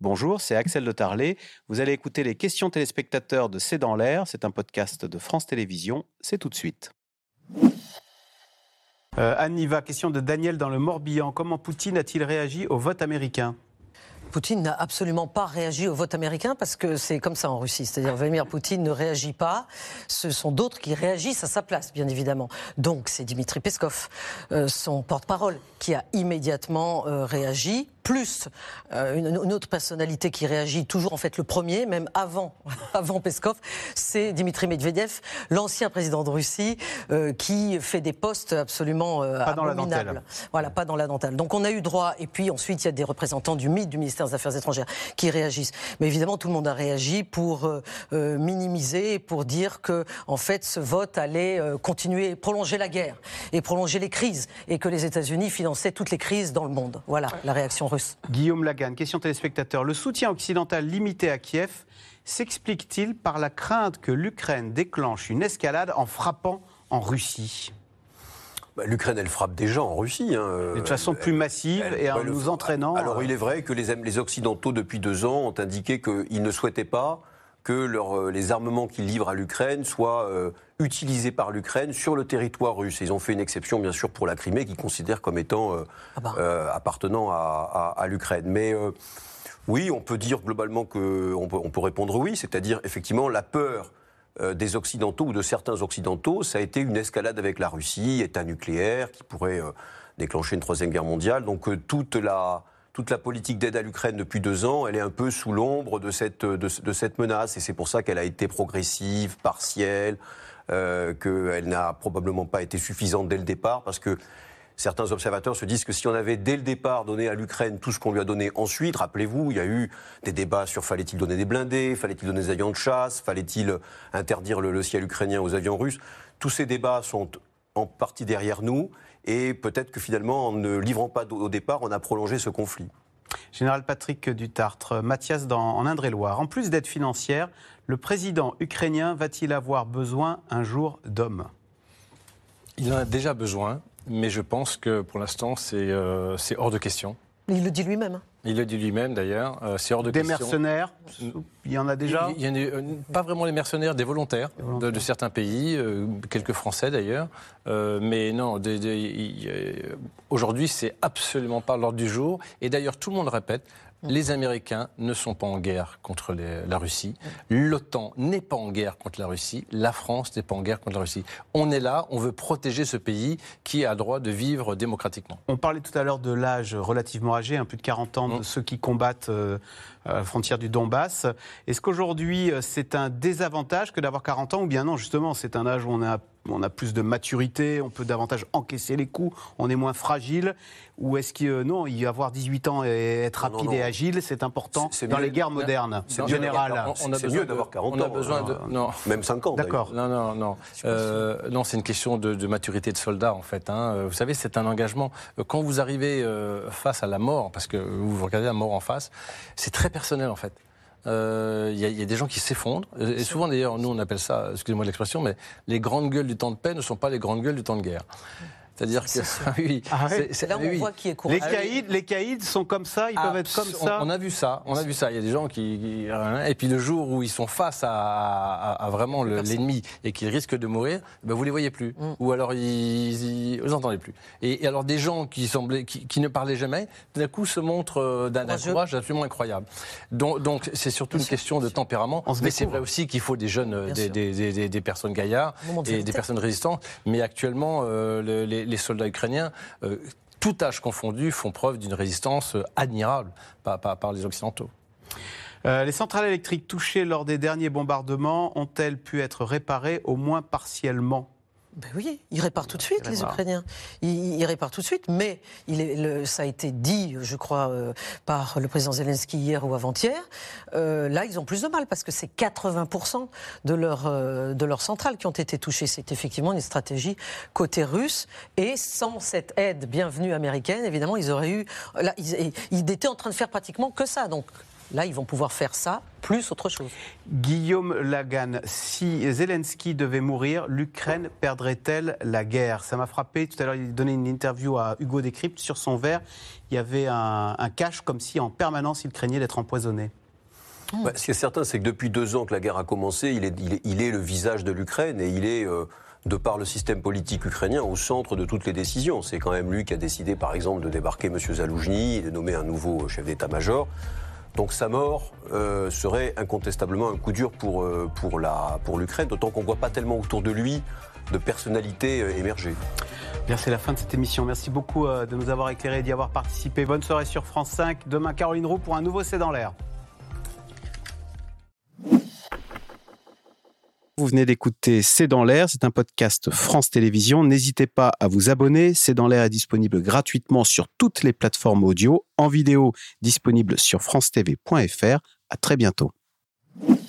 Bonjour, c'est Axel de Tarlet. Vous allez écouter les questions téléspectateurs de C'est dans l'air. C'est un podcast de France Télévisions. C'est tout de suite. Anne Niva, question de Daniel dans le Morbihan. Comment Poutine a-t-il réagi au vote américain ? Poutine n'a absolument pas réagi au vote américain parce que c'est comme ça en Russie. C'est-à-dire Vladimir Poutine ne réagit pas. Ce sont d'autres qui réagissent à sa place, bien évidemment. Donc c'est Dmitri Peskov, son porte-parole, qui a immédiatement réagi. Plus une autre personnalité qui réagit toujours en fait le premier, même avant Peskov, c'est Dimitri Medvedev, l'ancien président de Russie, qui fait des postes absolument abominables. Voilà, pas dans la dentelle. Donc on a eu droit, et puis ensuite il y a des représentants du MID, du ministère des Affaires étrangères, qui réagissent. Mais évidemment tout le monde a réagi pour minimiser, pour dire que en fait ce vote allait continuer, prolonger la guerre et prolonger les crises, et que les États-Unis finançaient toutes les crises dans le monde. Voilà la réaction russe. Guillaume Lagan, question téléspectateur. Le soutien occidental limité à Kiev s'explique-t-il par la crainte que l'Ukraine déclenche une escalade en frappant en Russie ? L'Ukraine, elle frappe déjà en Russie. De façon plus massive et en nous entraînant... Alors il est vrai que les Occidentaux, depuis 2 ans, ont indiqué qu'ils ne souhaitaient pas que les armements qu'ils livrent à l'Ukraine soient utilisés par l'Ukraine sur le territoire russe. Ils ont fait une exception, bien sûr, pour la Crimée, qu'ils considèrent comme étant appartenant à l'Ukraine. Mais oui, on peut dire globalement on peut répondre oui, c'est-à-dire effectivement la peur des Occidentaux ou de certains Occidentaux, ça a été une escalade avec la Russie, État nucléaire, qui pourrait déclencher une 3e guerre mondiale. Donc toute la politique d'aide à l'Ukraine depuis 2 ans, elle est un peu sous l'ombre de cette menace. Et c'est pour ça qu'elle a été progressive, partielle, qu'elle n'a probablement pas été suffisante dès le départ, parce que certains observateurs se disent que si on avait dès le départ donné à l'Ukraine tout ce qu'on lui a donné ensuite, rappelez-vous, il y a eu des débats sur fallait-il donner des blindés, fallait-il donner des avions de chasse, fallait-il interdire le ciel ukrainien aux avions russes. Tous ces débats sont en partie derrière nous. Et peut-être que finalement, en ne livrant pas au départ, on a prolongé ce conflit. Général Patrick Dutartre, Mathias en Indre-et-Loire. En plus d'aide financière, le président ukrainien va-t-il avoir besoin un jour d'hommes ? Il en a déjà besoin, mais je pense que pour l'instant, c'est hors de question. Il le dit lui-même. Il le dit lui-même d'ailleurs, c'est hors de question. Des mercenaires, il y en a déjà ? Il y en a pas vraiment les mercenaires, des volontaires de certains pays, quelques Français d'ailleurs. Mais non, aujourd'hui c'est absolument pas l'ordre du jour. Et d'ailleurs tout le monde répète, les Américains ne sont pas en guerre contre la Russie. L'OTAN n'est pas en guerre contre la Russie. La France n'est pas en guerre contre la Russie. On est là, on veut protéger ce pays qui a le droit de vivre démocratiquement. On parlait tout à l'heure de l'âge relativement âgé, plus de 40 ans, de ceux qui combattent à la frontière du Donbass. Est-ce qu'aujourd'hui c'est un désavantage que d'avoir 40 ans ou bien non, justement, c'est un âge où on a plus de maturité, on peut davantage encaisser les coups, on est moins fragile, ou est-ce que non, y avoir 18 ans et être rapide et agile, c'est important dans les guerres modernes, en général. C'est mieux d'avoir 40 ans. On a besoin non. Même 5 ans. D'accord. Non. Non, c'est une question de maturité de soldat en fait. Vous savez, c'est un engagement. Quand vous arrivez face à la mort, parce que vous regardez la mort en face, c'est très personnel en fait. Il y a des gens qui s'effondrent. Et souvent, d'ailleurs, nous, on appelle ça, excusez-moi de l'expression, mais les grandes gueules du temps de paix ne sont pas les grandes gueules du temps de guerre. C'est-à-dire que c'est là où on voit qui est courageux. Les caïds sont comme ça, ils peuvent être comme ça. On a vu ça. Il y a des gens qui et puis le jour où ils sont face à vraiment l'ennemi et qu'ils risquent de mourir, vous les voyez plus. Ou alors vous entendez plus. Et alors des gens qui ne parlaient jamais, d'un coup se montrent d'un courage absolument incroyable. Donc c'est surtout une question de tempérament. Mais c'est vrai aussi qu'il faut des jeunes, des personnes gaillards et des personnes résistantes. Mais actuellement les soldats ukrainiens, tout âge confondu, font preuve d'une résistance admirable par les Occidentaux. Les centrales électriques touchées lors des derniers bombardements ont-elles pu être réparées, au moins partiellement ? Ben oui, ils réparent tout de suite, les Ukrainiens. Ils réparent tout de suite, mais ça a été dit, je crois, par le président Zelensky hier ou avant-hier. Là, ils ont plus de mal parce que c'est 80% de leurs centrales qui ont été touchées. C'est effectivement une stratégie côté russe. Et sans cette aide bienvenue américaine, évidemment, ils auraient eu... Là, ils étaient en train de faire pratiquement que ça. Donc, Là, ils vont pouvoir faire ça, plus autre chose. Guillaume Lagan, si Zelensky devait mourir, l'Ukraine perdrait-elle la guerre? Ça m'a frappé. Tout à l'heure, il donnait une interview à Hugo Décrypte. Sur son verre, il y avait un cache comme si en permanence il craignait d'être empoisonné. Ce qui est certain, c'est que depuis 2 ans que la guerre a commencé, il est le visage de l'Ukraine et il est, de par le système politique ukrainien, au centre de toutes les décisions. C'est quand même lui qui a décidé, par exemple, de débarquer M. Zaloujny et de nommer un nouveau chef d'état-major. Donc sa mort serait incontestablement un coup dur pour l'Ukraine, d'autant qu'on ne voit pas tellement autour de lui de personnalités émerger. Bien, c'est la fin de cette émission. Merci beaucoup de nous avoir éclairés et d'y avoir participé. Bonne soirée sur France 5. Demain, Caroline Roux pour un nouveau C'est dans l'air. Vous venez d'écouter C'est dans l'air, c'est un podcast France Télévisions. N'hésitez pas à vous abonner. C'est dans l'air est disponible gratuitement sur toutes les plateformes audio, en vidéo disponible sur francetv.fr. À très bientôt.